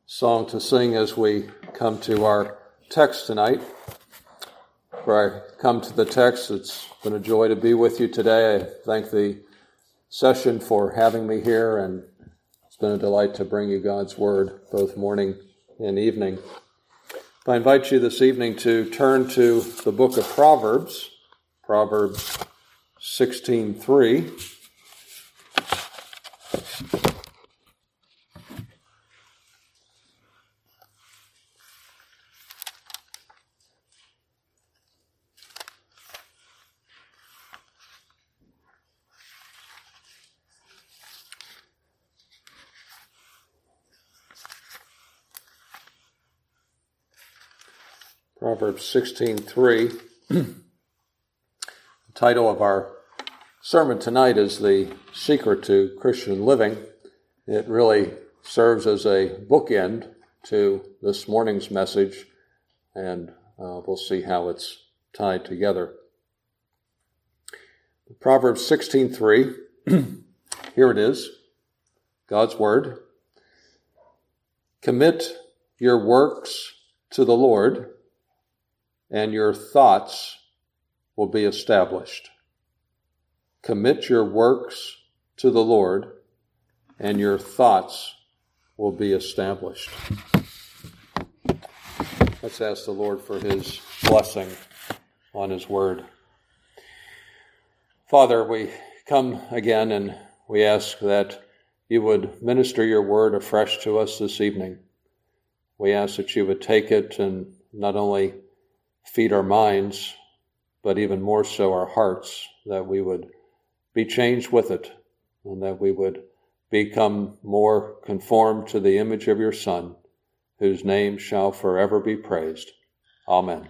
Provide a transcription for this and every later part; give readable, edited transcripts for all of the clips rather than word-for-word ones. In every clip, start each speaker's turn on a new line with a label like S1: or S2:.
S1: song to sing as we come to our text tonight. Before I come to the text, it's been a joy to be with you today. I thank the session for having me here, and it's been a delight to bring you God's Word both morning and evening. I invite you this evening to turn to the book of Proverbs 16:3. Proverbs 16:3. The title of our sermon tonight is The Secret to Christian Living. It really serves as a bookend to this morning's message, and we'll see how it's tied together. Proverbs 16:3. Here it is, God's Word. Commit your works to the Lord, and your thoughts will be established. Commit your works to the Lord, and your thoughts will be established. Let's ask the Lord for His blessing on His Word. Father, we come again and we ask that you would minister your Word afresh to us this evening. We ask that you would take it and not only feed our minds, but even more so our hearts, that we would be changed with it, and that we would become more conformed to the image of your Son, whose name shall forever be praised. Amen.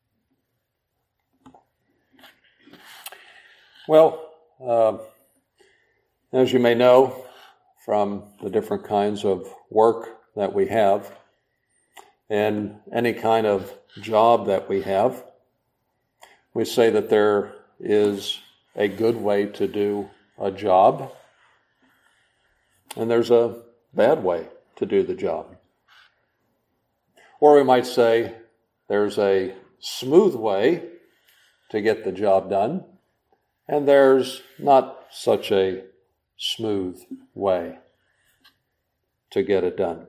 S1: Well, as you may know from the different kinds of work that we have, and any kind of job that we have, we say that there is a good way to do a job, and there's a bad way to do the job. Or we might say there's a smooth way to get the job done, and there's not such a smooth way to get it done.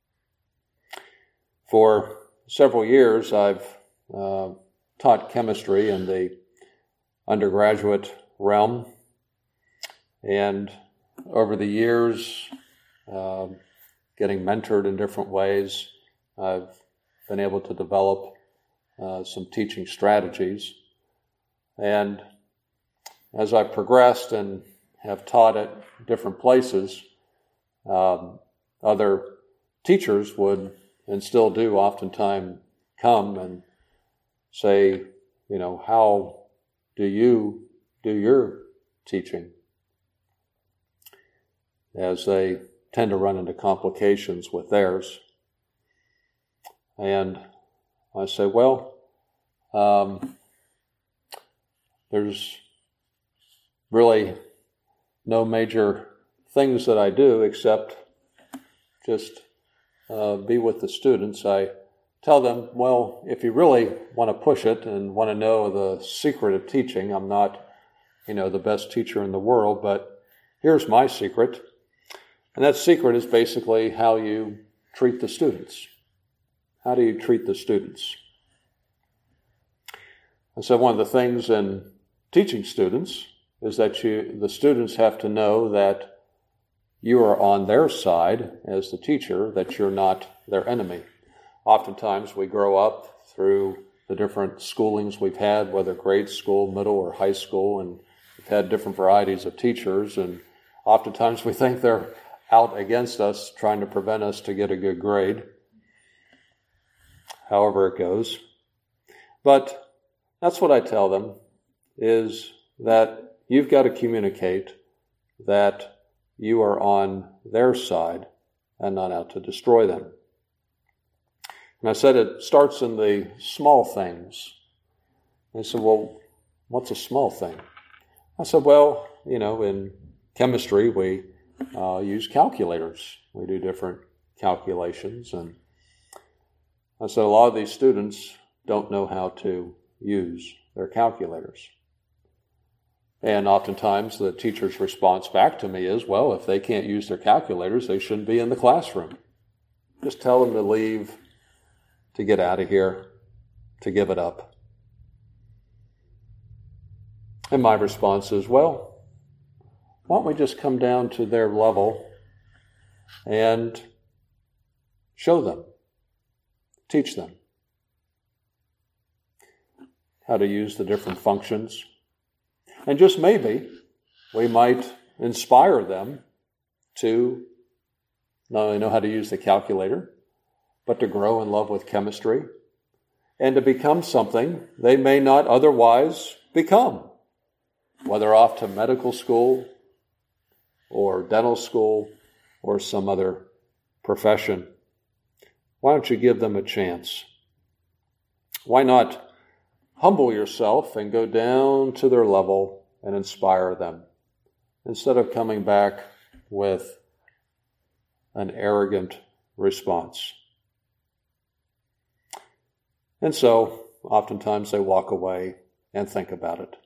S1: For several years, I've taught chemistry in the undergraduate realm, and over the years, getting mentored in different ways, I've been able to develop some teaching strategies. And as I've progressed and have taught at different places, other teachers would, and still do oftentimes, come and say, how do you do your teaching? As they tend to run into complications with theirs. And I say, there's really no major things that I do except just be with the students. I tell them, if you really want to push it and want to know the secret of teaching, I'm not, the best teacher in the world, but here's my secret. And that secret is basically how you treat the students. How do you treat the students? And so one of the things in teaching students is that the students have to know that you are on their side as the teacher, that you're not their enemy. Oftentimes we grow up through the different schoolings we've had, whether grade school, middle, or high school, and we've had different varieties of teachers, and oftentimes we think they're out against us, trying to prevent us to get a good grade, however it goes. But that's what I tell them, is that you've got to communicate that you are on their side and not out to destroy them. And I said it starts in the small things. They said, what's a small thing? I said, in chemistry we use calculators. We do different calculations. And I said, a lot of these students don't know how to use their calculators. And oftentimes the teacher's response back to me is, well, if they can't use their calculators, they shouldn't be in the classroom. Just tell them to leave, to get out of here, to give it up. And my response is, well, why don't we just come down to their level and show them, teach them how to use the different functions. And just maybe we might inspire them to not only know how to use the calculator, but to grow in love with chemistry and to become something they may not otherwise become, whether off to medical school or dental school or some other profession. Why don't you give them a chance? Why not humble yourself and go down to their level and inspire them, instead of coming back with an arrogant response? And so, oftentimes they walk away and think about it.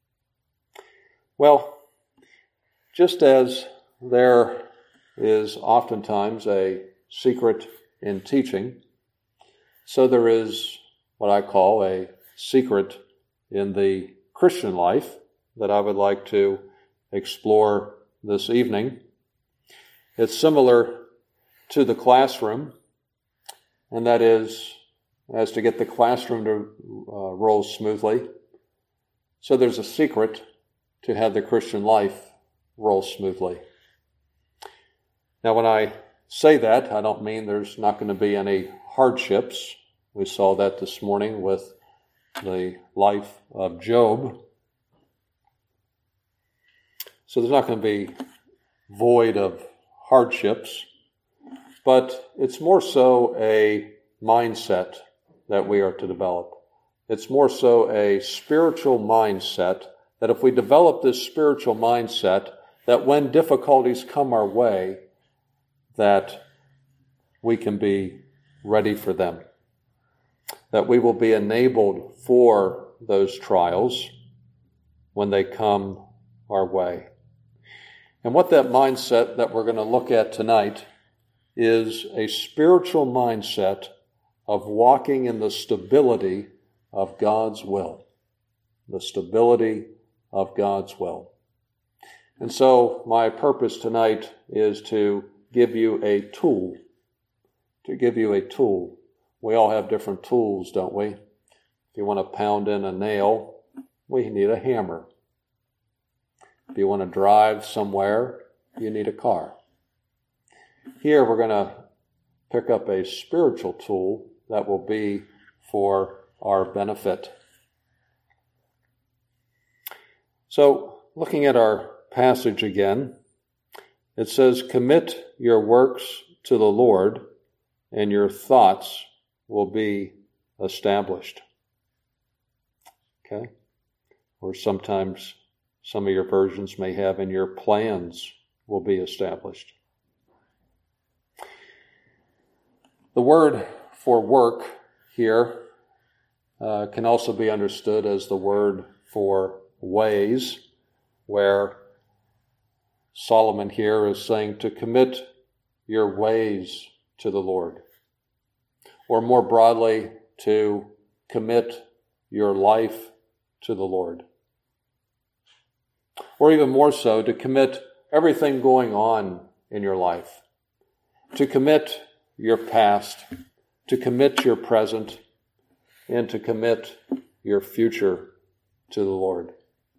S1: Well, just as there is oftentimes a secret in teaching, so there is what I call a secret in the Christian life that I would like to explore this evening. It's similar to the classroom, and that is as to get the classroom to roll smoothly. So there's a secret to have the Christian life roll smoothly. Now, when I say that, I don't mean there's not going to be any hardships. We saw that this morning with the life of Job. So there's not going to be void of hardships, but it's more so a mindset that we are to develop. It's more so a spiritual mindset that if we develop this spiritual mindset, that when difficulties come our way, that we can be ready for them, that we will be enabled for those trials when they come our way. And what that mindset that we're going to look at tonight is a spiritual mindset of walking in the stability of God's will. The stability of God's will. And so my purpose tonight is to give you a tool. We all have different tools, don't we? If you want to pound in a nail, we need a hammer. If you want to drive somewhere, you need a car. Here we're going to pick up a spiritual tool that will be for our benefit. So, looking at our passage again, it says, "Commit your works to the Lord, and your thoughts will be established." Okay? Or sometimes some of your versions may have, "and your plans will be established." The word for work here can also be understood as the word for ways, where Solomon here is saying to commit your ways to the Lord. Or more broadly, to commit your life to the Lord. Or even more so, to commit everything going on in your life. To commit your past, to commit your present, and to commit your future to the Lord.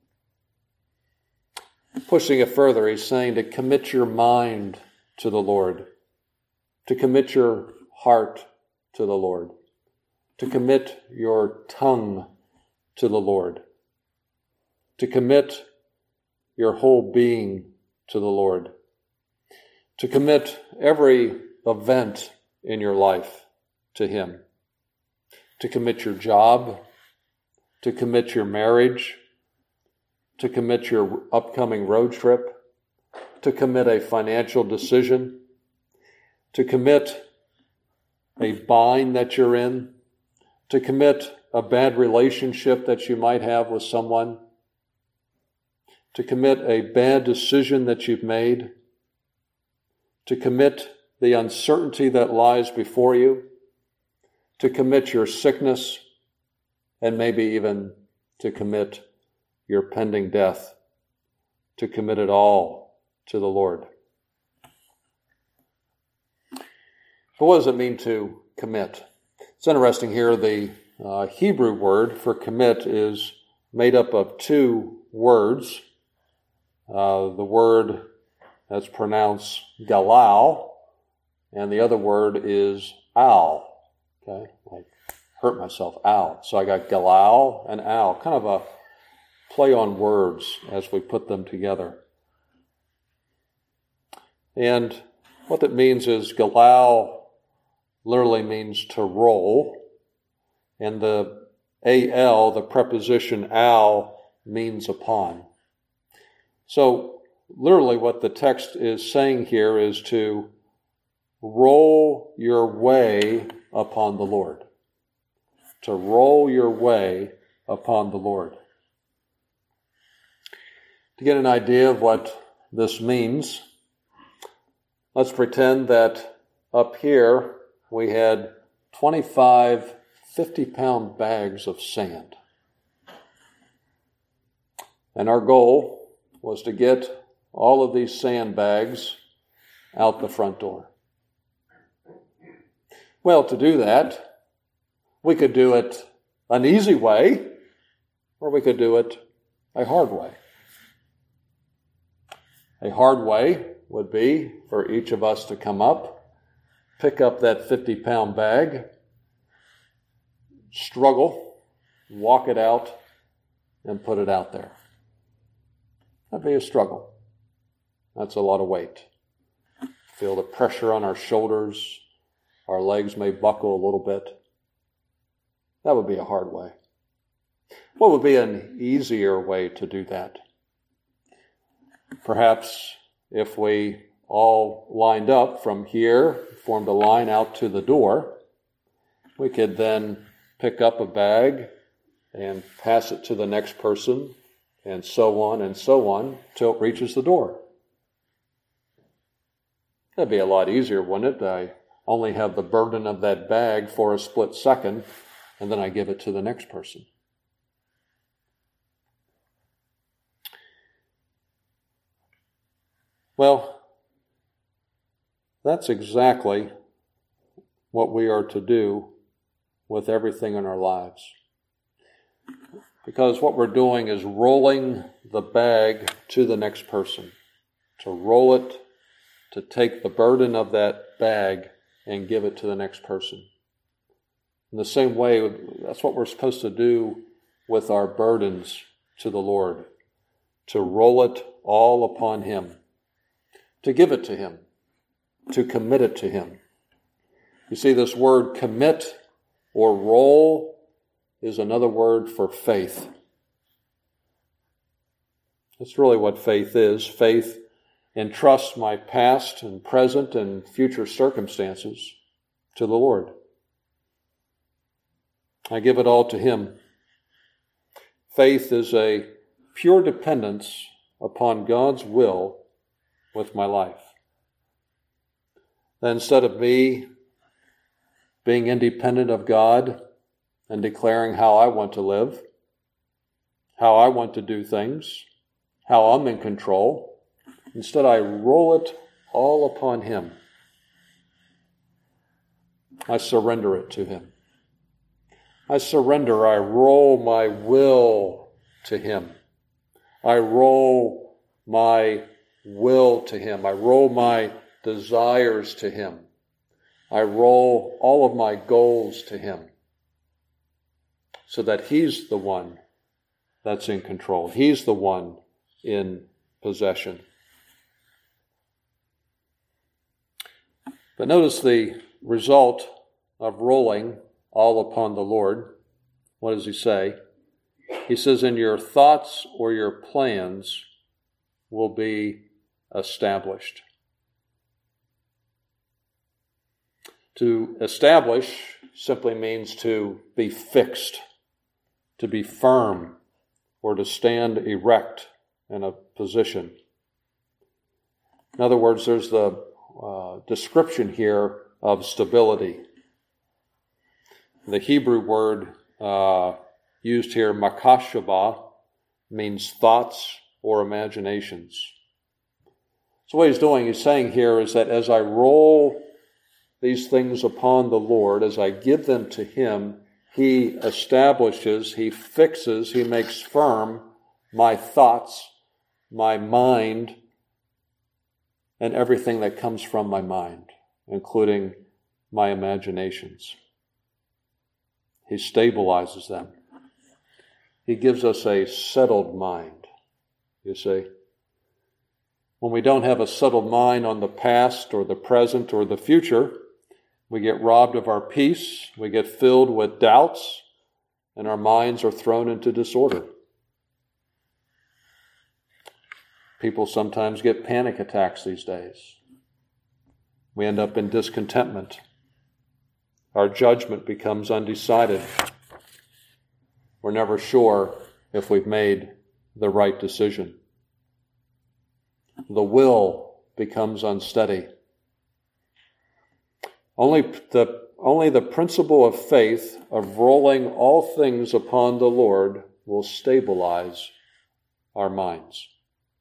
S1: Pushing it further, he's saying to commit your mind to the Lord, to commit your heart to the Lord, to commit your tongue to the Lord, to commit your whole being to the Lord, to commit every event in your life to Him, to commit your job, to commit your marriage, to commit your upcoming road trip, to commit a financial decision, to commit a bind that you're in, to commit a bad relationship that you might have with someone, to commit a bad decision that you've made, to commit the uncertainty that lies before you, to commit your sickness, and maybe even to commit your pending death, to commit it all to the Lord. But what does it mean to commit? It's interesting here, the Hebrew word for commit is made up of two words. The word that's pronounced galal, and the other word is al. Okay, I hurt myself, al. So I got galal and al, kind of a play on words as we put them together. And what that means is galal literally means to roll, and the al, the preposition al, means upon. So literally what the text is saying here is to roll your way upon the Lord. To roll your way upon the Lord. To get an idea of what this means, let's pretend that up here we had 25 50-pound bags of sand. And our goal was to get all of these sandbags out the front door. Well, to do that, we could do it an easy way, or we could do it a hard way. A hard way would be for each of us to come up, pick up that 50-pound bag, struggle, walk it out, and put it out there. That'd be a struggle. That's a lot of weight. Feel the pressure on our shoulders. Our legs may buckle a little bit. That would be a hard way. What would be an easier way to do that? Perhaps if we all lined up from here, formed a line out to the door, we could then pick up a bag and pass it to the next person, and so on, till it reaches the door. That'd be a lot easier, wouldn't it? I only have the burden of that bag for a split second, and then I give it to the next person. Well, that's exactly what we are to do with everything in our lives. Because what we're doing is rolling the bag to the next person. To roll it, to take the burden of that bag and give it to the next person. In the same way, that's what we're supposed to do with our burdens to the Lord. To roll it all upon Him. To give it to Him. To commit it to Him. You see, this word commit or roll is another word for faith. That's really what faith is. Faith entrusts my past and present and future circumstances to the Lord. I give it all to Him. Faith is a pure dependence upon God's will with my life. That instead of me being independent of God and declaring how I want to live, how I want to do things, how I'm in control, instead I roll it all upon Him. I surrender it to Him. I surrender, I roll my will to Him. I roll my will to Him. I roll my desires to Him. I roll all of my goals to Him so that He's the one that's in control. He's the one in possession. But notice the result of rolling all upon the Lord. What does He say? He says, "And your thoughts or your plans will be established." To establish simply means to be fixed, to be firm, or to stand erect in a position. In other words, there's the description here of stability. The Hebrew word used here, makashaba, means thoughts or imaginations. So what he's doing, he's saying here is that as I roll these things upon the Lord, as I give them to Him, He establishes, He fixes, He makes firm my thoughts, my mind, and everything that comes from my mind, including my imaginations. He stabilizes them. He gives us a settled mind, you see. When we don't have a settled mind on the past or the present or the future, we get robbed of our peace, we get filled with doubts, and our minds are thrown into disorder. People sometimes get panic attacks these days. We end up in discontentment. Our judgment becomes undecided. We're never sure if we've made the right decision. The will becomes unsteady. Only the principle of faith of rolling all things upon the Lord will stabilize our minds.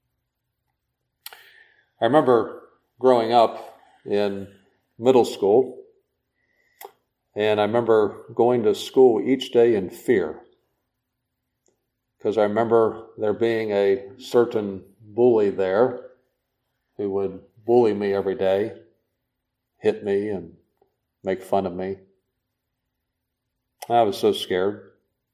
S1: I remember growing up in middle school, and I remember going to school each day in fear, because I remember there being a certain bully there who would bully me every day, hit me and make fun of me. I was so scared.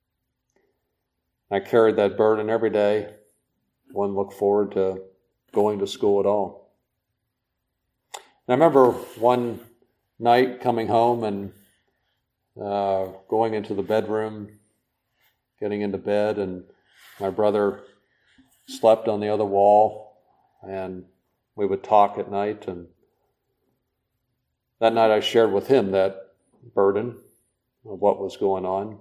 S1: I carried that burden every day. Wouldn't look forward to going to school at all. And I remember one night coming home and going into the bedroom, getting into bed, and my brother slept on the other wall, and we would talk at night. And that night I shared with him that burden of what was going on.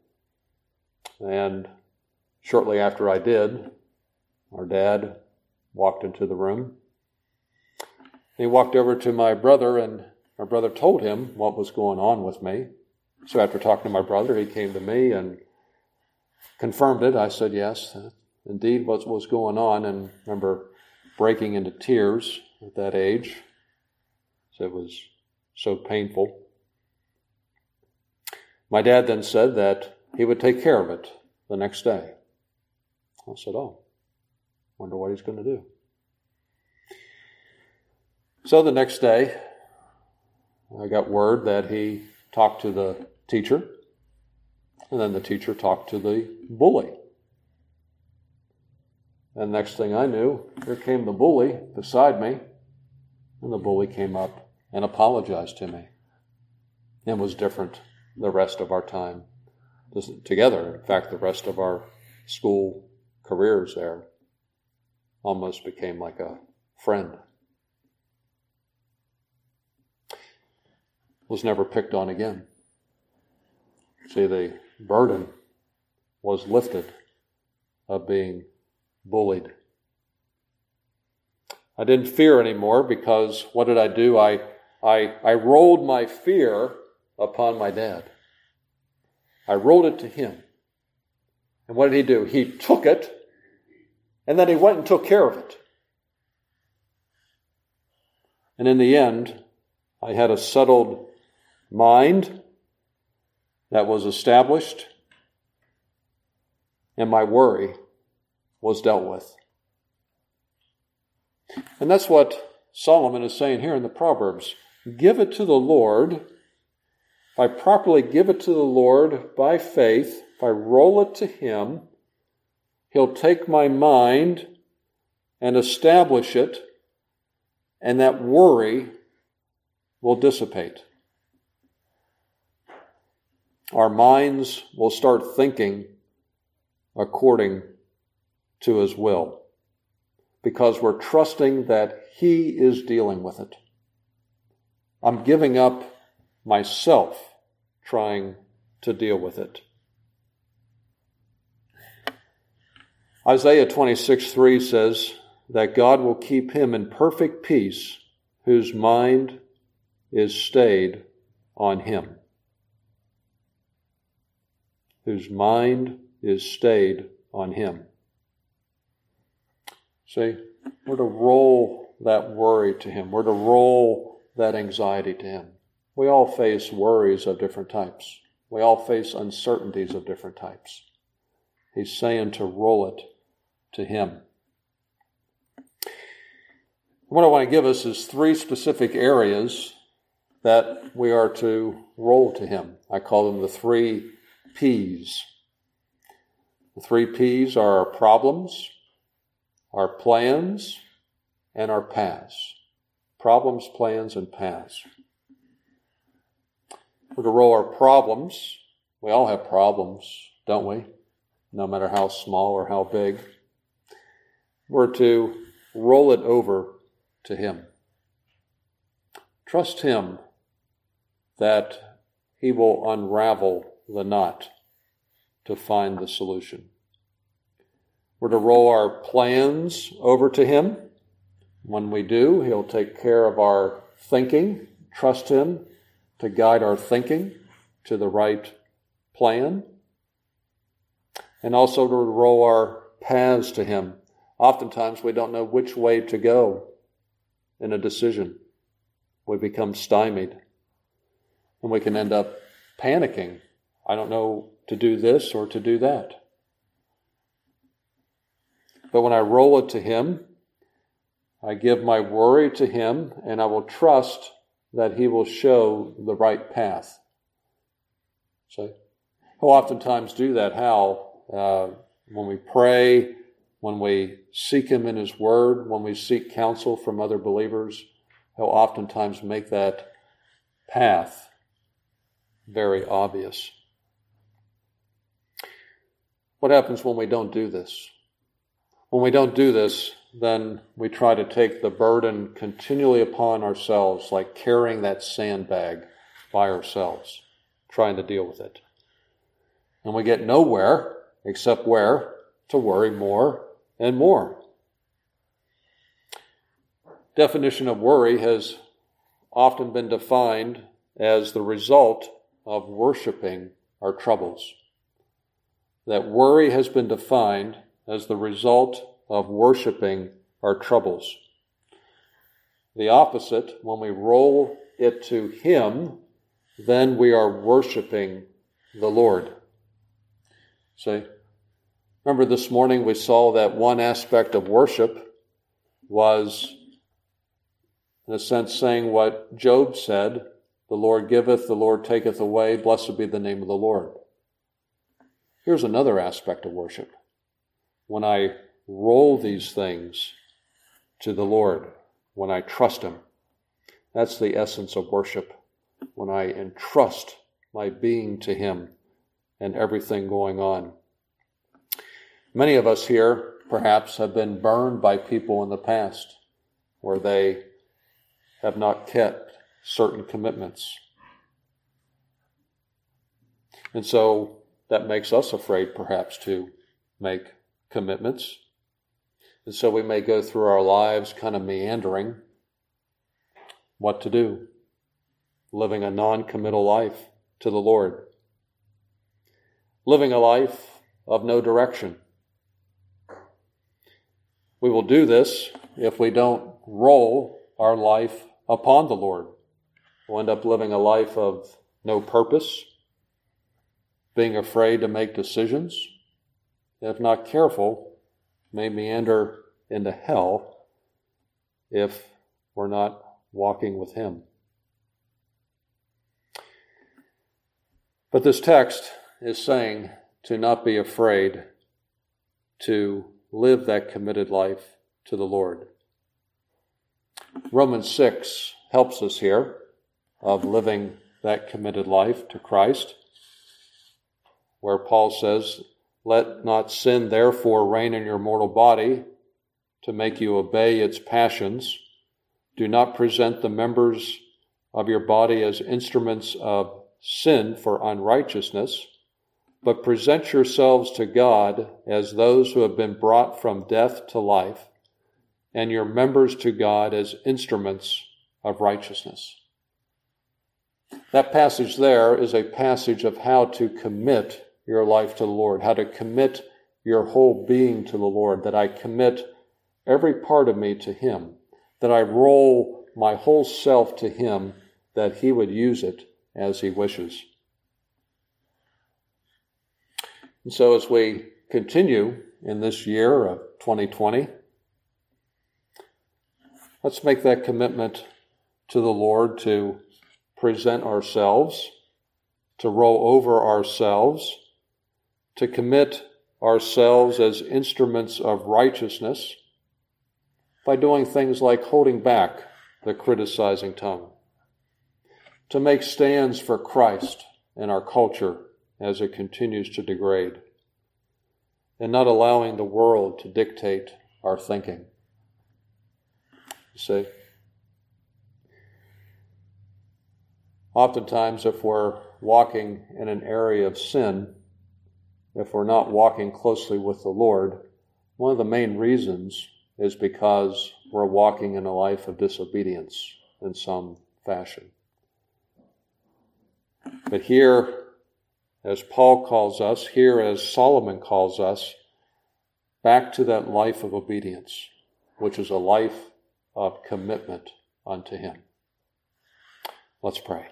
S1: And shortly after I did, our dad walked into the room. He walked over to my brother, and my brother told him what was going on with me. So after talking to my brother, he came to me and confirmed it. I said, yes, indeed, what was going on. And I remember breaking into tears at that age. So it was so painful. My dad then said that he would take care of it the next day. I said, wonder what he's going to do. So the next day, I got word that he talked to the teacher, and then the teacher talked to the bully. And next thing I knew, here came the bully beside me, and the bully came up and apologized to me. It was different the rest of our time together. In fact, the rest of our school careers there almost became like a friend. Was never picked on again. See, the burden was lifted of being bullied. I didn't fear anymore, because what did I do? I rolled my fear upon my dad. I rolled it to him. And what did he do? He took it, and then he went and took care of it. And in the end, I had a settled mind that was established, and my worry was dealt with. And that's what Solomon is saying here in the Proverbs. Give it to the Lord. If I properly give it to the Lord by faith, if I roll it to Him, He'll take my mind and establish it, and that worry will dissipate. Our minds will start thinking according to His will, because we're trusting that He is dealing with it. I'm giving up myself trying to deal with it. Isaiah 26:3 says that God will keep him in perfect peace whose mind is stayed on him. Whose mind is stayed on him. See, we're to roll that worry to him. We're to roll that anxiety to him. We all face worries of different types. We all face uncertainties of different types. He's saying to roll it to him. What I want to give us is 3 specific areas that we are to roll to him. I call them the 3 P's. The 3 P's are our problems, our plans, and our paths. Problems, plans, and paths. We're to roll our problems. We all have problems, don't we? No matter how small or how big. We're to roll it over to him. Trust him that he will unravel the knot to find the solution. We're to roll our plans over to him. When we do, he'll take care of our thinking. Trust him to guide our thinking to the right plan. And also to roll our paths to him. Oftentimes we don't know which way to go in a decision. We become stymied. And we can end up panicking. I don't know to do this or to do that. But when I roll it to him, I give my worry to him, and I will trust that he will show the right path. So he'll oftentimes do that. How? When we pray, when we seek him in his word, when we seek counsel from other believers, he'll oftentimes make that path very obvious. What happens when we don't do this? When we don't do this, then we try to take the burden continually upon ourselves, like carrying that sandbag by ourselves, trying to deal with it. And we get nowhere except where? To worry more and more. Definition of worry has often been defined as the result of worshiping our troubles. That worry has been defined as the result of worshiping our troubles. The opposite, when we roll it to him, then we are worshiping the Lord. See? Remember this morning we saw that one aspect of worship was, in a sense, saying what Job said, the Lord giveth, the Lord taketh away, blessed be the name of the Lord. Here's another aspect of worship. When I roll these things to the Lord, when I trust him, that's the essence of worship. When I entrust my being to him and everything going on. Many of us here, perhaps, have been burned by people in the past where they have not kept certain commitments. And so that makes us afraid, perhaps, to make commitments. And so we may go through our lives kind of meandering what to do, living a non-committal life to the Lord, living a life of no direction. We will do this if we don't roll our life upon the Lord. We'll end up living a life of no purpose, being afraid to make decisions. If not careful, may meander into hell if we're not walking with him. But this text is saying to not be afraid to live that committed life to the Lord. Romans 6 helps us here of living that committed life to Christ, where Paul says, let not sin therefore reign in your mortal body to make you obey its passions. Do not present the members of your body as instruments of sin for unrighteousness, but present yourselves to God as those who have been brought from death to life, and your members to God as instruments of righteousness. That passage there is a passage of how to commit your life to the Lord, how to commit your whole being to the Lord, that I commit every part of me to Him, that I roll my whole self to Him, that He would use it as He wishes. And so as we continue in this year of 2020, let's make that commitment to the Lord to present ourselves, to roll over ourselves, to commit ourselves as instruments of righteousness by doing things like holding back the criticizing tongue, to make stands for Christ in our culture as it continues to degrade, and not allowing the world to dictate our thinking. You see? Oftentimes, if we're walking in an area of sin, if we're not walking closely with the Lord, one of the main reasons is because we're walking in a life of disobedience in some fashion. But here, as Paul calls us, here as Solomon calls us, back to that life of obedience, which is a life of commitment unto Him. Let's pray.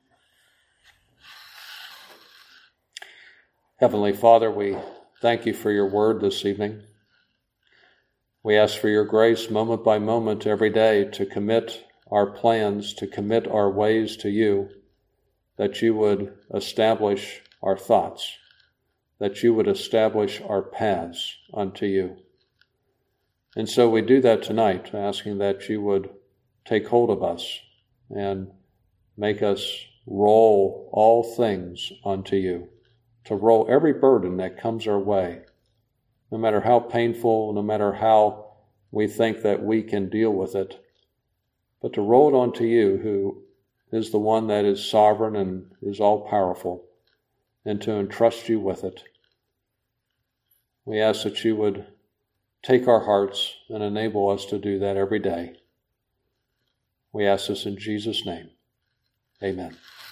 S1: Heavenly Father, we thank You for Your word this evening. We ask for Your grace moment by moment every day to commit our plans, to commit our ways to You, that You would establish our thoughts, that You would establish our paths unto You. And so we do that tonight, asking that You would take hold of us and make us roll all things unto You, to roll every burden that comes our way, no matter how painful, no matter how we think that we can deal with it, but to roll it onto You, who is the one that is sovereign and is all-powerful, and to entrust You with it. We ask that You would take our hearts and enable us to do that every day. We ask this in Jesus' name. Amen.